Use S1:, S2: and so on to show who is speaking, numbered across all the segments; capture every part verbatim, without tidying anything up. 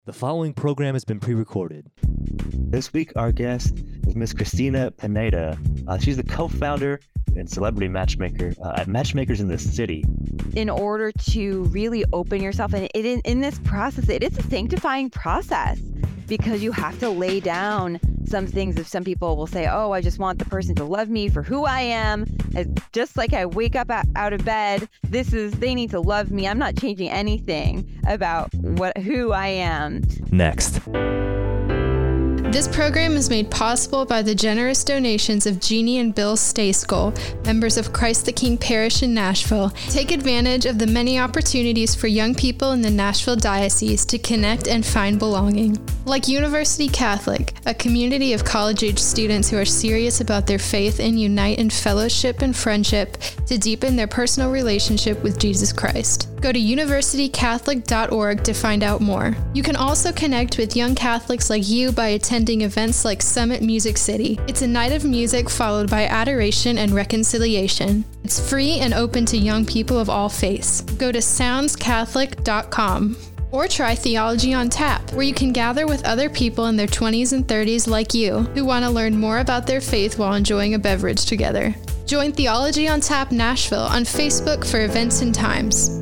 S1: The following program has been pre-recorded.
S2: This week, our guest is Miss Christina Pineda. Uh, she's the co-founder and celebrity matchmaker uh, at Matchmakers in the City.
S3: In order to really open yourself, and it, in, in this process, it is a sanctifying process because you have to lay down some things. If some people will say, oh, I just want the person to love me for who I am. And just like I wake up out of bed, this is, they need to love me. I'm not changing anything about what who I am.
S1: Next.
S4: This program is made possible by the generous donations of Jeannie and Bill Stayskull, members of Christ the King Parish in Nashville. Take advantage of the many opportunities for young people in the Nashville Diocese to connect and find belonging. Like University Catholic, a community of college-age students who are serious about their faith and unite in fellowship and friendship to deepen their personal relationship with Jesus Christ. Go to university catholic dot org to find out more. You can also connect with young Catholics like you by attending events like Summit Music City. It's a night of music followed by adoration and reconciliation. It's free and open to young people of all faiths. Go to sounds catholic dot com. Or try Theology on Tap, where you can gather with other people in their twenties and thirties like you, who want to learn more about their faith while enjoying a beverage together. Join Theology on Tap Nashville on Facebook for events and times.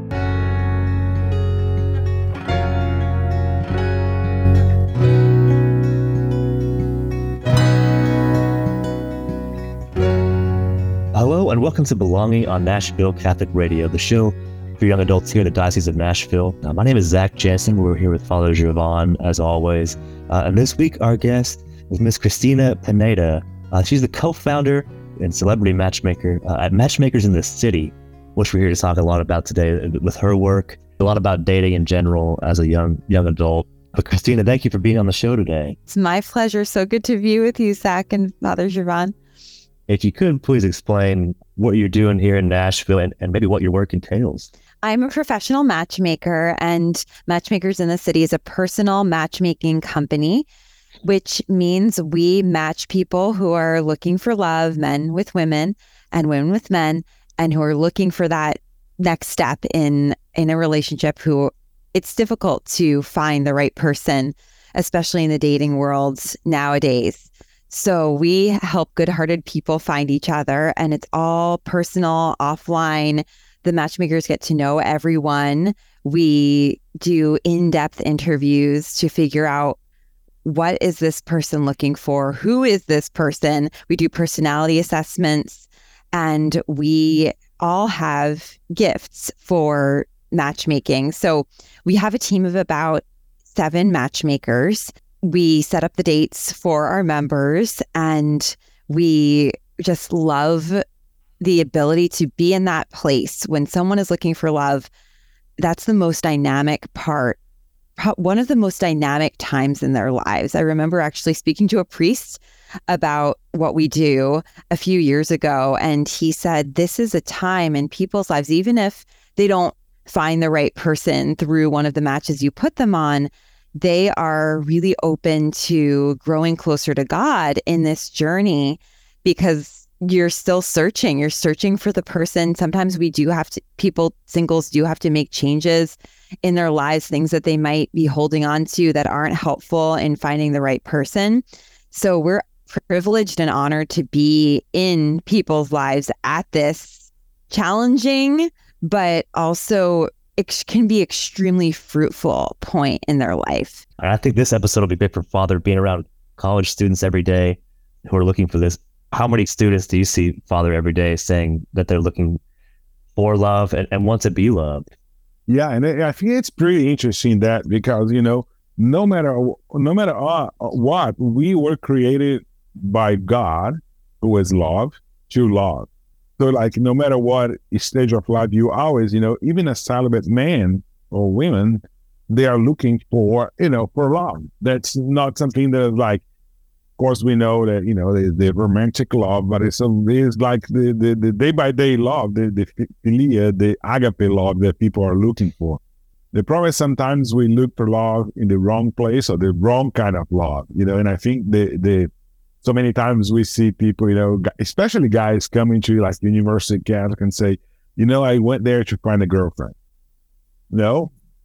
S2: Hello and welcome to Belonging on Nashville Catholic Radio, the show for young adults here in the Diocese of Nashville. Uh, my name is Zach Jensen. We're here with Father Jovan, as always. Uh, and this week, our guest is Miss Christina Pineda. Uh, she's the co-founder and celebrity matchmaker uh, at Matchmakers in the City, which we're here to talk a lot about today with her work, a lot about dating in general as a young young adult. But Christina, thank you for being on the show today.
S3: It's my pleasure. So good to be with you, Zach and Father Jovan.
S2: If you could, please explain what you're doing here in Nashville and, and maybe what your work entails.
S3: I'm a professional matchmaker, and Matchmakers in the City is a personal matchmaking company, which means we match people who are looking for love, men with women and women with men, and who are looking for that next step in, in a relationship who it's difficult to find the right person, especially in the dating world nowadays. So we help good-hearted people find each other, and it's all personal, offline. The matchmakers get to know everyone. We do in-depth interviews to figure out what is this person looking for? Who is this person? We do personality assessments, and we all have gifts for matchmaking. So we have a team of about seven matchmakers. We set up the dates for our members, and we just love the ability to be in that place when someone is looking for love. That's the most dynamic part, one of the most dynamic times in their lives. I remember actually speaking to a priest about what we do a few years ago, and he said, this is a time in people's lives, even if they don't find the right person through one of the matches you put them on, they are really open to growing closer to God in this journey because you're still searching. You're searching for the person. Sometimes we do have to, people, singles do have to make changes in their lives, things that they might be holding on to that aren't helpful in finding the right person. So we're privileged and honored to be in people's lives at this challenging, but also it can be extremely fruitful point in their life.
S2: I think this episode will be good for Father, being around college students every day who are looking for this. How many students do you see, Father, every day saying that they're looking for love and, and want to be loved?
S5: Yeah, and I think it's pretty interesting that because, you know, no matter no matter what, we were created by God, who is love, to love. So like no matter what stage of life you always, you know, even a celibate man or women, they are looking for, you know, for love. That's not something that is like, of course, we know that, you know, the, the romantic love, but it's, a, it's like the, the, the day-by-day love, the, the philia, the agape love that people are looking for. The problem is sometimes we look for love in the wrong place or the wrong kind of love, you know, and I think the, the so many times we see people, you know, especially guys coming to like University Catholic and say, you know, I went there to find a girlfriend. No,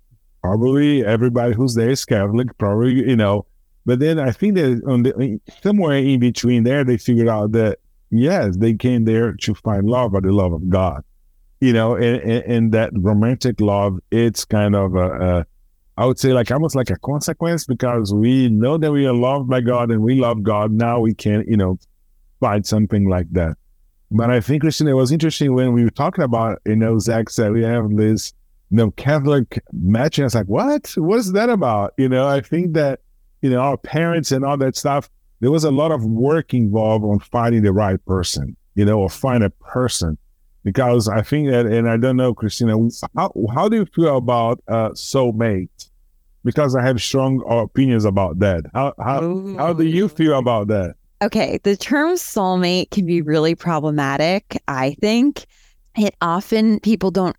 S5: probably everybody who's there is Catholic, probably, you know. But then I think that on the, somewhere in between there, they figured out that, yes, they came there to find love, but the love of God, you know, and, and, and that romantic love, it's kind of a, a, I would say like almost like a consequence, because we know that we are loved by God and we love God. Now we can, you know, find something like that. But I think, Christina, it was interesting when we were talking about, you know, Zach said we have this, you know, Catholic matching. I was like, what? What is that about? You know, I think that, you know, our parents and all that stuff, there was a lot of work involved on finding the right person, you know, or find a person. Because I think that, and I don't know, Christina, how, how do you feel about uh, soulmate? Because I have strong opinions about that. How how, how do you feel about that?
S3: Okay, the term soulmate can be really problematic, I think. It often, people don't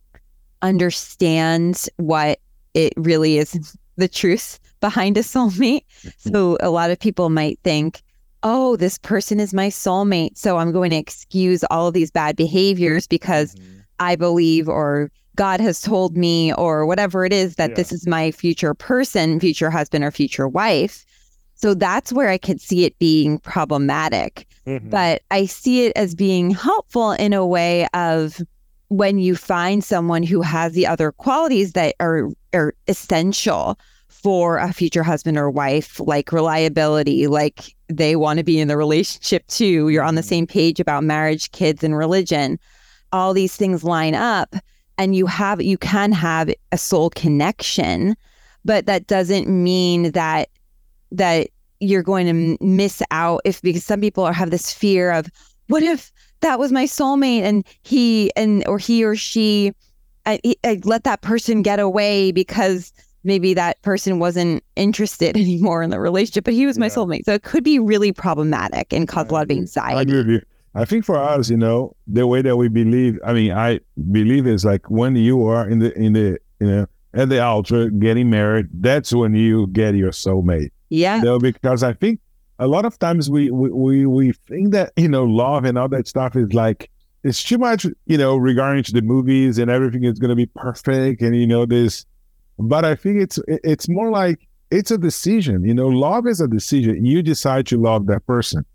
S3: understand what it really is, the truth behind a soulmate. So a lot of people might think, oh, this person is my soulmate, so I'm going to excuse all of these bad behaviors because mm-hmm. I believe, or God has told me, or whatever it is, that yeah. this is my future person, future husband or future wife. So that's where I could see it being problematic. Mm-hmm. But I see it as being helpful in a way of when you find someone who has the other qualities that are, are essential for a future husband or wife, like reliability, like they want to be in the relationship too. You're on the same page about marriage, kids, and religion. All these things line up, and you have you can have a soul connection, but that doesn't mean that that you're going to miss out, if because some people are, have this fear of, what if that was my soulmate and he and or he or she I, I let that person get away because maybe that person wasn't interested anymore in the relationship, but he was my yeah. soulmate. So it could be really problematic and cause a lot of anxiety.
S5: I agree with you. I think for us, you know, the way that we believe, I mean, I believe is like when you are in the, in the, you know, at the altar getting married, that's when you get your soulmate.
S3: Yeah.
S5: You know, because I think a lot of times we, we, we, we think that, you know, love and all that stuff is like, it's too much, you know, regarding to the movies and everything is going to be perfect. And, you know, this, but I think it's, it's more like it's a decision, you know, love is a decision. You decide to love that person.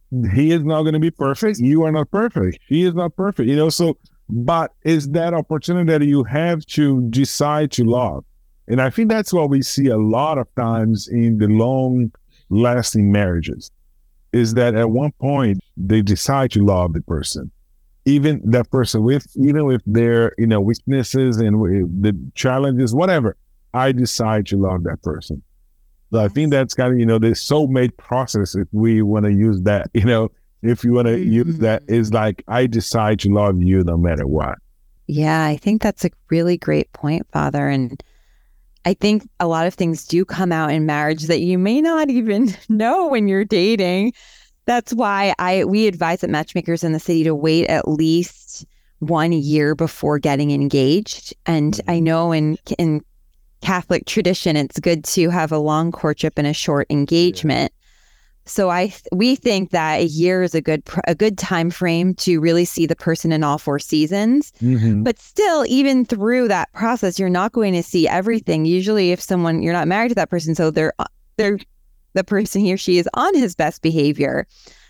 S5: He is not going to be perfect. You are not perfect. He is not perfect, you know, so, but is that opportunity that you have to decide to love. And I think that's what we see a lot of times in the long lasting marriages, is that at one point they decide to love the person, even that person with, even with their, you know, weaknesses and the challenges, whatever, I decide to love that person. So I think that's kind of, you know, the soulmate process, if we want to use that, you know, if you want to mm-hmm. use that, is like, I decide to love you no matter what.
S3: Yeah, I think that's a really great point, Father. And I think a lot of things do come out in marriage that you may not even know when you're dating. That's why I we advise at Matchmakers in the City to wait at least one year before getting engaged. And I know in in Catholic tradition, it's good to have a long courtship and a short engagement. Yeah. So I we think that a year is a good a good time frame to really see the person in all four seasons. Mm-hmm. But still, even through that process, you're not going to see everything. Usually, if someone you're not married to that person, so they're they're the person he or she is on his best behavior.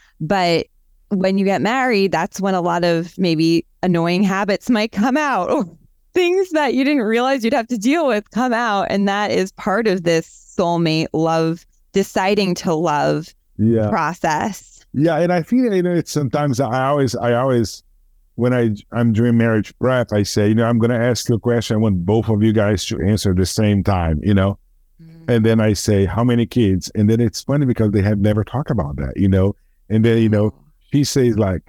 S3: But when you get married, that's when a lot of maybe annoying habits might come out, or things that you didn't realize you'd have to deal with come out, and that is part of this soulmate love, deciding to love. Yeah. process.
S5: Yeah, and I feel, you know, it's sometimes I always, I always, when I I'm doing marriage prep, I say, you know, I'm going to ask you a question. I want both of you guys to answer at the same time, you know, mm. and then I say, how many kids? And then it's funny because they have never talked about that, you know, and then, you know, he says like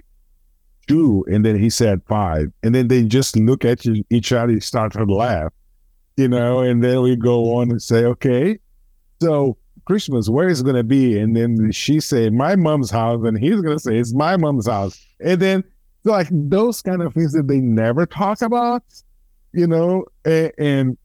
S5: two, and then he said five, and then they just look at each other, start to laugh, you know, and then we go on and say, okay, so Christmas, where is it going to be? And then she said, my mom's house. And he's going to say, it's my mom's house. And then like those kind of things that they never talk about, you know, and, and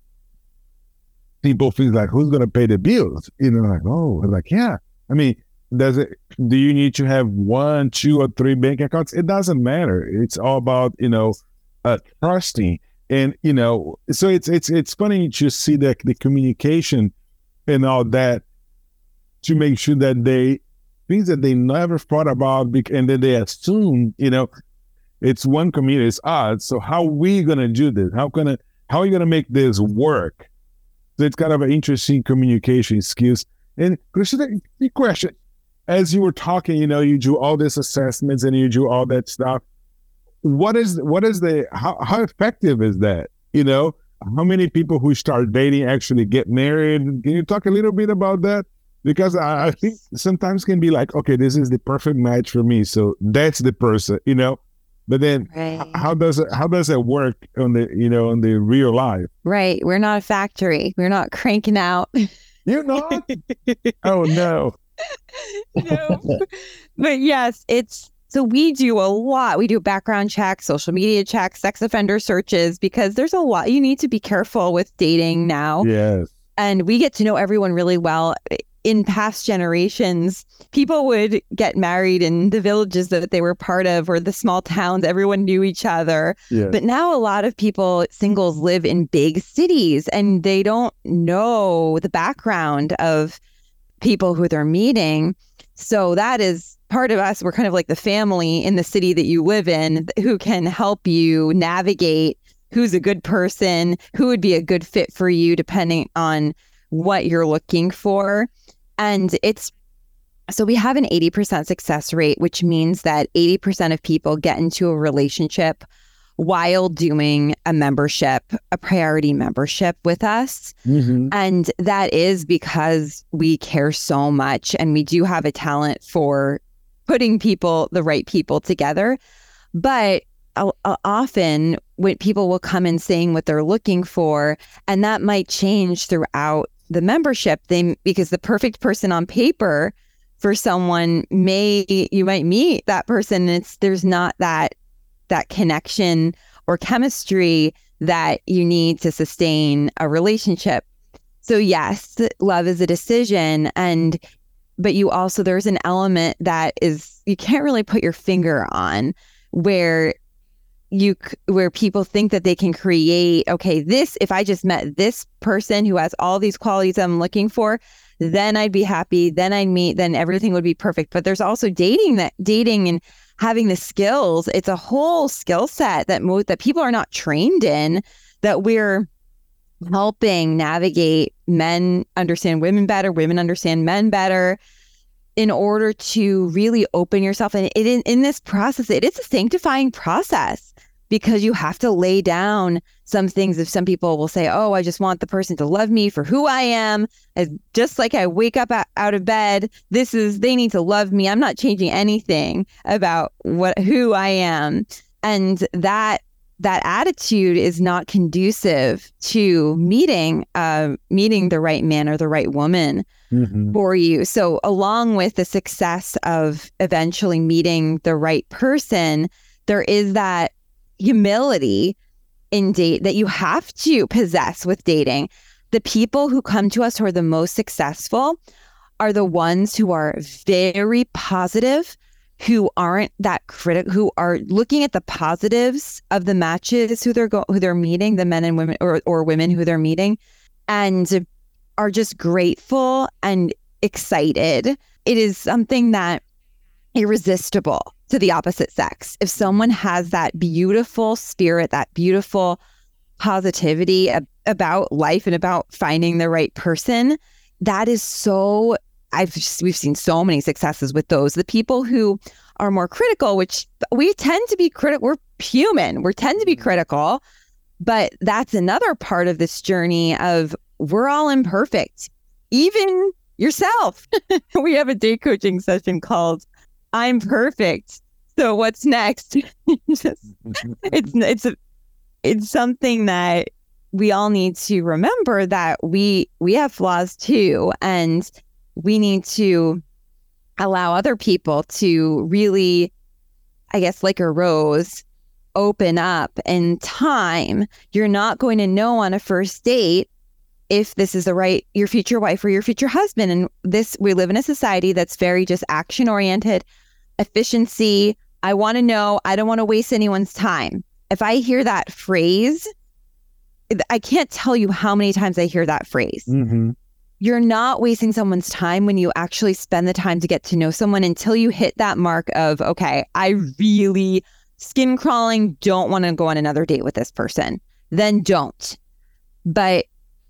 S5: people feel like, who's going to pay the bills? You know, like, oh, like, yeah. I mean, does it, do you need to have one, two or three bank accounts? It doesn't matter. It's all about, you know, uh, trusting And, you know, so it's it's it's funny to see the, the communication and all that to make sure that they, things that they never thought about, and then they assume, you know, it's one community, it's us. So how are we going to do this? How gonna how are you going to make this work? So it's kind of an interesting communication skills. And Christina, the question, as you were talking, you know, you do all these assessments and you do all that stuff. What is what is the how, how effective is that? You know, how many people who start dating actually get married? Can you talk a little bit about that? Because I, I think sometimes can be like, okay, this is the perfect match for me, so that's the person, you know. But then,
S3: right.
S5: how does it how does it work on the you know on the real life?
S3: Right, we're not a factory. We're not cranking out.
S5: You're not. Oh no.
S3: No. But yes, it's so we do a lot. We do background checks, social media checks, sex offender searches, because there's a lot. You need to be careful with dating now.
S5: Yes.
S3: And we get to know everyone really well. In past generations, people would get married in the villages that they were part of or the small towns. Everyone knew each other.
S5: Yes.
S3: But now a lot of people, singles, live in big cities and they don't know the background of people who they're meeting. So that is part of us. We're kind of like the family in the city that you live in who can help you navigate who's a good person, who would be a good fit for you, depending on what you're looking for. And it's, so we have an eighty percent success rate, which means that eighty percent of people get into a relationship while doing a membership, a priority membership with us. Mm-hmm. And that is because we care so much and we do have a talent for putting people, the right people together. But uh, often when people will come in saying what they're looking for, and that might change throughout the membership, they because the perfect person on paper for someone may, you might meet that person and it's there's not that that connection or chemistry that you need to sustain a relationship. So yes, love is a decision, and but you also, there's an element that is you can't really put your finger on where you where people think that they can create, okay, this, if I just met this person who has all these qualities I'm looking for, then I'd be happy, then I'd meet, then everything would be perfect. But there's also dating that dating and having the skills. It's a whole skill set that mo- that people are not trained in, that we're helping navigate. Men understand women better, women understand men better, in order to really open yourself. And it, in, in this process, it is a sanctifying process, because you have to lay down some things. If some people will say, oh, I just want the person to love me for who I am, as just like I wake up out of bed, this is, they need to love me. I'm not changing anything about what who I am. And that that attitude is not conducive to meeting uh, meeting the right man or the right woman mm-hmm. for you. So along with the success of eventually meeting the right person, there is that humility in date that you have to possess with dating. The people who come to us who are the most successful are the ones who are very positive, who aren't that critical, who are looking at the positives of the matches who they're go- who they're meeting, the men and women or, or women who they're meeting, and are just grateful and excited. It is something that irresistible to the opposite sex. If someone has that beautiful spirit, that beautiful positivity ab- about life and about finding the right person, that is so, I've just, we've seen so many successes with those. The people who are more critical, which we tend to be critical, we're human, we tend to be critical, but that's another part of this journey of we're all imperfect, even yourself. We have a date coaching session called I'm Perfect. So what's next? Just, it's it's a, it's something that we all need to remember, that we we have flaws too, and we need to allow other people to really, I guess, like a rose, open up in time. You're not going to know on a first date if this is the right, your future wife or your future husband. And this, we live in a society that's very just action oriented, efficiency. I want to know, I don't want to waste anyone's time. If I hear that phrase I can't tell you how many times I hear that phrase.
S5: Mm-hmm.
S3: You're not wasting someone's time when you actually spend the time to get to know someone until you hit that mark of, okay, I really skin crawling, don't want to go on another date with this person. Then don't. But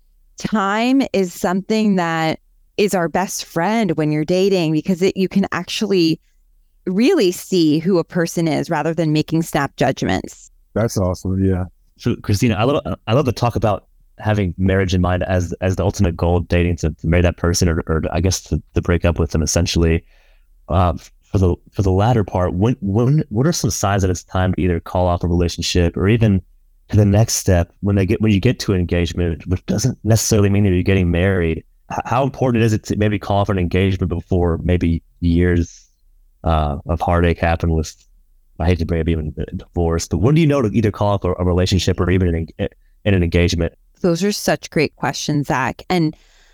S3: time is something that is our best friend when you're dating, because it, you can actually really see who a person is rather than making snap judgments.
S5: That's awesome. Yeah.
S2: So, Christina, I love I love to talk about having marriage in mind as as the ultimate goal, dating to, to marry that person, or, or I guess to, to break up with them. Essentially, uh, for the for the latter part, when when what are some signs that it's time to either call off a relationship, or even to the next step when they get when you get to an engagement, which doesn't necessarily mean that you're getting married? H- how important is it to maybe call off an engagement before maybe years uh, of heartache happen with? I hate to bring up even a divorce, but when do you know to either call off a, a relationship or even an, in an engagement?
S3: Those are such great questions, Zach. And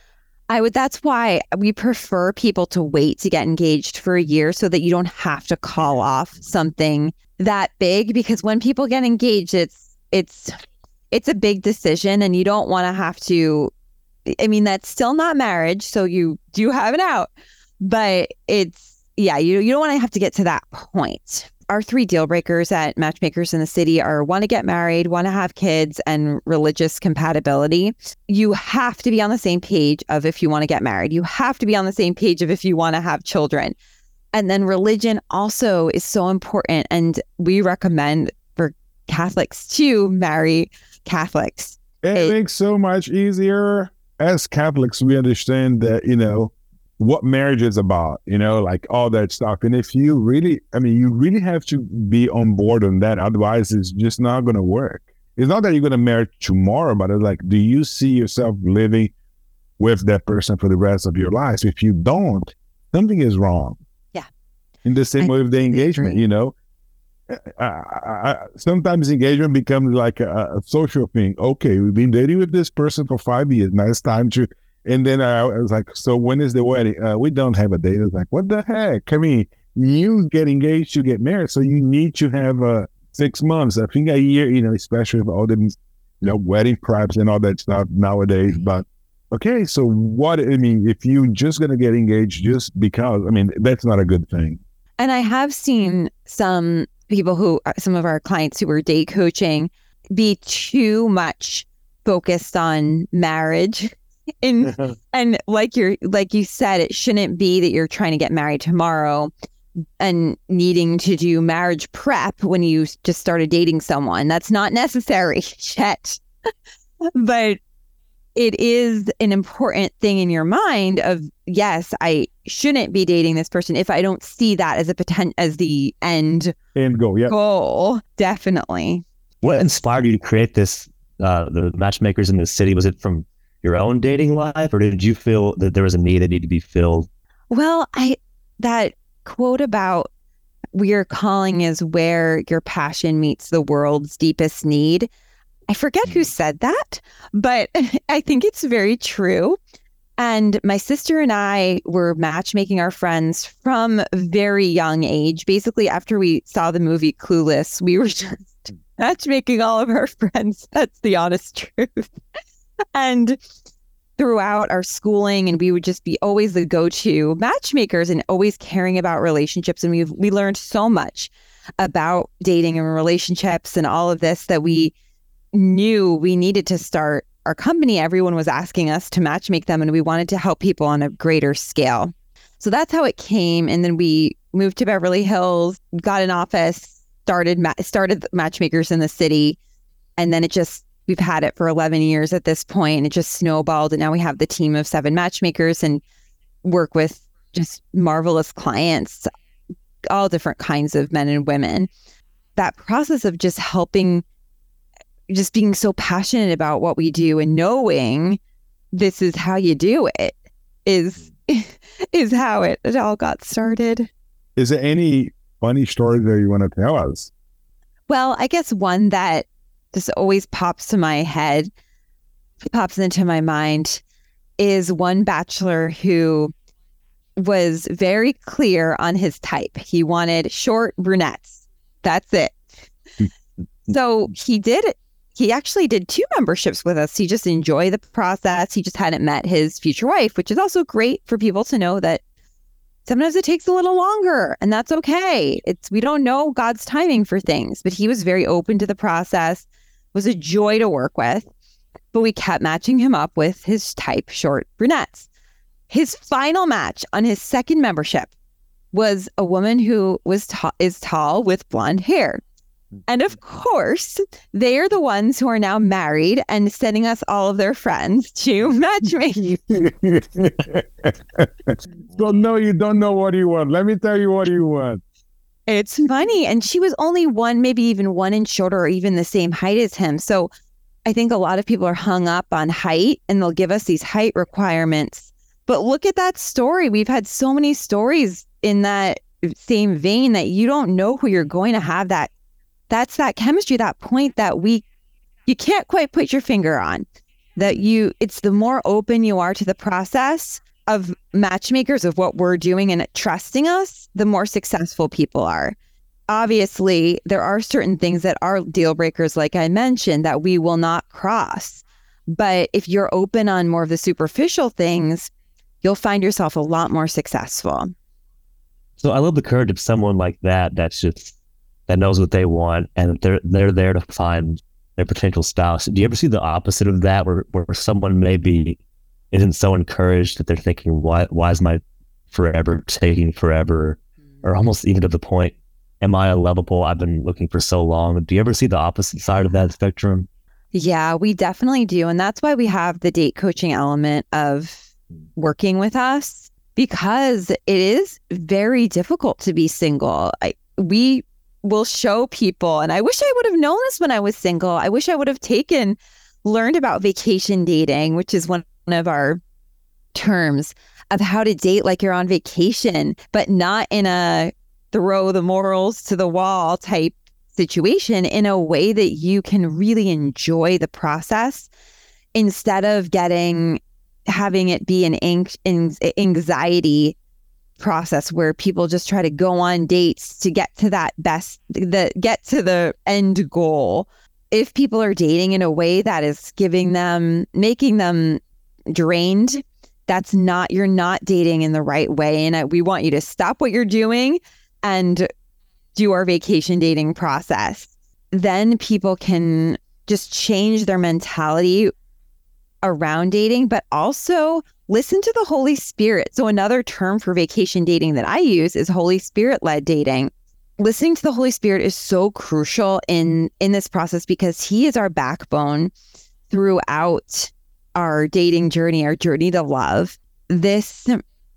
S3: I would, that's why we prefer people to wait to get engaged for a year so that you don't have to call off something that big, because when people get engaged, it's, it's, it's a big decision and you don't want to have to, I mean, that's still not marriage. So you do have it out, but it's, yeah, you, you don't want to have to get to that point. Our three deal breakers at Matchmakers in the City are want to get married, want to have kids, and religious compatibility. You have to be on the same page of if you want to get married. You have to be on the same page of if you want to have children. And then religion also is so important. And we recommend for Catholics to marry Catholics.
S5: It, it makes so much easier. As Catholics, we understand that, you know, what marriage is about, you know, like all that stuff. And if you really, I mean, you really have to be on board on that. Otherwise, it's just not going to work. It's not that you're going to marry tomorrow, but it's like, do you see yourself living with that person for the rest of your life? If you don't, something is wrong.
S3: Yeah.
S5: In the same
S3: I
S5: way with the engagement,
S3: agree.
S5: you know, I, I, I, sometimes engagement becomes like a, a social thing. Okay, we've been dating with this person for five years. Now it's time to. And then I was like, so when is the wedding? Uh, we don't have a date. I was like, what the heck? I mean, you get engaged, you get married. So you need to have uh, six months, I think a year, you know, especially with all the, you know, wedding preps and all that stuff nowadays. But okay, so what, I mean, if you're just going to get engaged just because, I mean, that's not a good thing.
S3: And I have seen some people who, some of our clients who were date coaching, be too much focused on marriage. And and like you're like you said, it shouldn't be that you're trying to get married tomorrow and needing to do marriage prep when you just started dating someone. That's not necessary yet. But it is an important thing in your mind of, yes, I shouldn't be dating this person if I don't see that as a potent as the end
S5: and go, yeah.
S3: goal. Definitely.
S2: What inspired you to create this, uh, the Matchmakers in the City? Was it from your own dating life, or did you feel that there was a need that needed to be filled?
S3: Well, I that quote about your calling is where your passion meets the world's deepest need. I forget who said that, but I think it's very true. And my sister and I were matchmaking our friends from a very young age. Basically, after we saw the movie Clueless, we were just matchmaking all of our friends. That's the honest truth. And throughout our schooling, and we would just be always the go-to matchmakers and always caring about relationships. And we we learned so much about dating and relationships and all of this that we knew we needed to start our company. Everyone was asking us to matchmake them, and we wanted to help people on a greater scale. So that's how it came. And then we moved to Beverly Hills, got an office, started ma- started Matchmakers in the City, and then it just we've had it for eleven years at this point, and it just snowballed. And now we have the team of seven matchmakers and work with just marvelous clients, all different kinds of men and women. That process of just helping, just being so passionate about what we do and knowing this is how you do it is, is how it, it all got started.
S5: Is there any funny story that you want to tell us?
S3: Well, I guess one that just always pops to my head, pops into my mind, is one bachelor who was very clear on his type. He wanted short brunettes. That's it. So he did he actually did two memberships with us. He just enjoyed the process. He just hadn't met his future wife, which is also great for people to know that sometimes it takes a little longer, and that's okay. It's we don't know God's timing for things, but he was very open to the process, was a joy to work with. But we kept matching him up with his type short brunettes. His final match on his second membership was a woman who was ta- is tall with blonde hair. And of course, they are the ones who are now married and sending us all of their friends to matchmaking.
S5: So no, you don't know what you want. Let me tell you what you want.
S3: It's funny. And she was only one, maybe even one inch shorter or even the same height as him. So I think a lot of people are hung up on height and they'll give us these height requirements. But look at that story. We've had so many stories in that same vein that you don't know who you're going to have that. That's that chemistry, that point that we, you can't quite put your finger on. That you, it's the more open you are to the process of matchmakers of what we're doing and trusting us, the more successful people are. Obviously, there are certain things that are deal breakers, like I mentioned, that we will not cross. But if you're open on more of the superficial things, you'll find yourself a lot more successful.
S2: So I love the courage of someone like that, that's just, that knows what they want, and they're they're there to find their potential spouse. Do you ever see the opposite of that, where, where someone maybe isn't so encouraged that they're thinking, why why is my forever taking forever? Or almost even to the point, am I unlovable? I've been looking for so long. Do you ever see the opposite side of that spectrum?
S3: Yeah, we definitely do. And that's why we have the date coaching element of working with us, because it is very difficult to be single. I, we will show people, and I wish I would have known this when I was single. I wish I would have taken, learned about vacation dating, which is one of our terms of how to date like you're on vacation, but not in a throw the morals to the wall type situation, in a way that you can really enjoy the process instead of getting, having it be an anxiety process where people just try to go on dates to get to that best, the get to the end goal. If people are dating in a way that is giving them, making them drained, that's not, you're not dating in the right way. And I, we want you to stop what you're doing and do our vacation dating process. Then people can just change their mentality around dating, but also listen to the Holy Spirit. So another term for vacation dating that I use is Holy Spirit-led dating. Listening to the Holy Spirit is so crucial in, in this process, because he is our backbone throughout our dating journey, our journey to love. This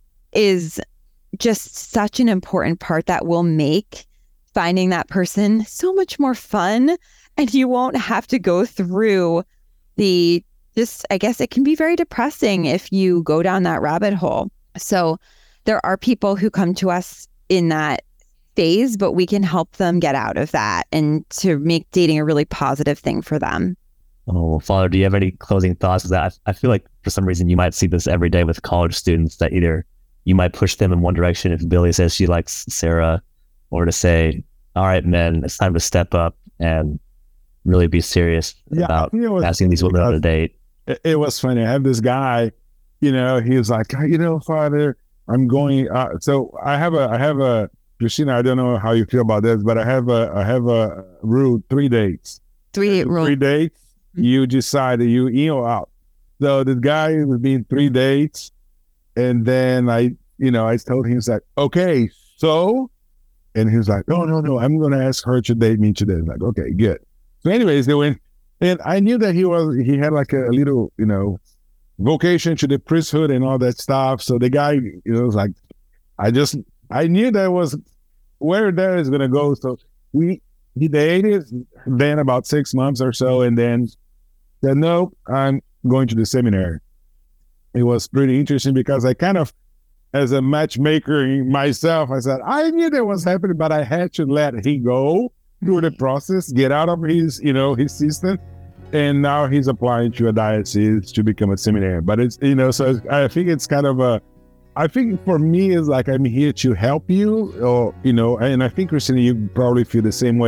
S3: is just such an important part that will make finding that person so much more fun, and you won't have to go through the Just, I guess it can be very depressing if you go down that rabbit hole. So there are people who come to us in that phase, but we can help them get out of that and to make dating a really positive thing for them.
S2: Oh, well, Father, do you have any closing thoughts of that? I, I feel like for some reason you might see this every day with college students, that either you might push them in one direction if Billy says she likes Sarah, or to say, all right, men, it's time to step up and really be serious
S5: yeah,
S2: about
S5: you know,
S2: asking these women on a date.
S5: It was funny. I have this guy, you know, he was like, you know, Father, I'm going. Uh, so I have a, I have a, Christina, I don't know how you feel about this, but I have a, I have a rule, three dates.
S3: Three date rule.
S5: Three dates, mm-hmm. You decide that you in or out. So the guy would be in three dates. And then I, you know, I told him, he's like, okay, so, and he was like, no, no, no, I'm going to ask her to date me today. I'm like, okay, good. So anyways, they went. And I knew that he was, he had like a little, you know, vocation to the priesthood and all that stuff. So the guy, you know, was like, I just, I knew that was where that is going to go. So we, he dated then about six months or so. And then said, no, I'm going to the seminary. It was pretty interesting because I kind of, as a matchmaker myself, I said, I knew that was happening, but I had to let he go through the process, get out of his, you know, his system, and now he's applying to a diocese to become a seminary. But it's, you know, so I think it's kind of a, I think for me it's like I'm here to help you, or, you know, and I think, Christina, you probably feel the same way.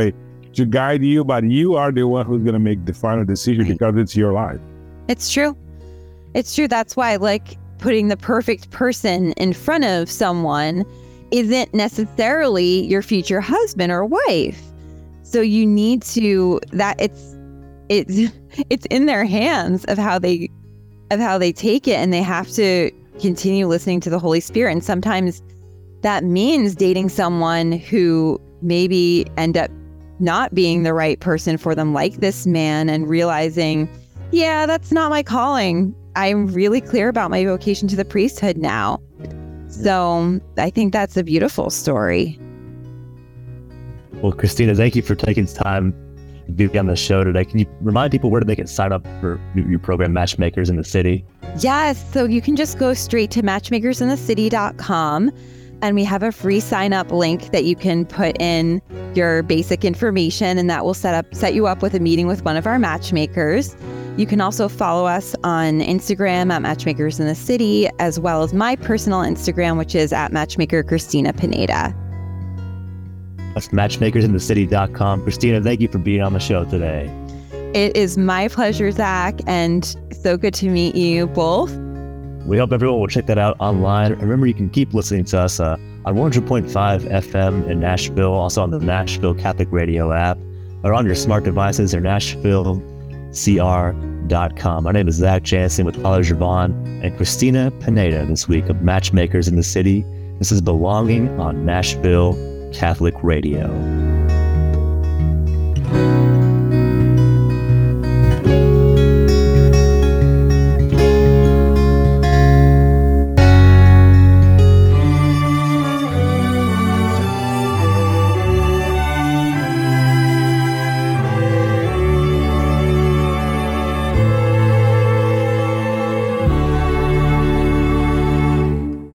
S5: to guide you, but you are the one who's going to make the final decision
S3: Right.
S5: because it's your life.
S3: It's true. It's true. That's why, like, putting the perfect person in front of someone isn't necessarily your future husband or wife. So you need to, that it's, it's, it's in their hands of how they, of how they take it. And they have to continue listening to the Holy Spirit. And sometimes that means dating someone who maybe end up not being the right person for them, like this man, and realizing, yeah, that's not my calling. I'm really clear about my vocation to the priesthood now. So I think that's a beautiful story.
S2: Well, Christina, thank you for taking time to be on the show today. Can you remind people where they can sign up for your program, Matchmakers in the City?
S3: Yes. So you can just go straight to matchmakers in the city dot com. And we have a free sign up link that you can put in your basic information, and that will set up set you up with a meeting with one of our matchmakers. You can also follow us on Instagram at Matchmakers in the City, as well as my personal Instagram, which is at Matchmaker Christina Pineda.
S2: That's matchmakers in the city dot com. Christina, thank you for being on the show today.
S3: It is my pleasure, Zach, and so good to meet you both.
S2: We hope everyone will check that out online. Remember, you can keep listening to us uh, on one hundred point five F M in Nashville, also on the Nashville Catholic Radio app, or on your smart devices, or Nashville C R dot com. My name is Zach Jansen with Father Gervon and Christina Pineda this week of Matchmakers in the City. This is Belonging on Nashville Catholic Radio.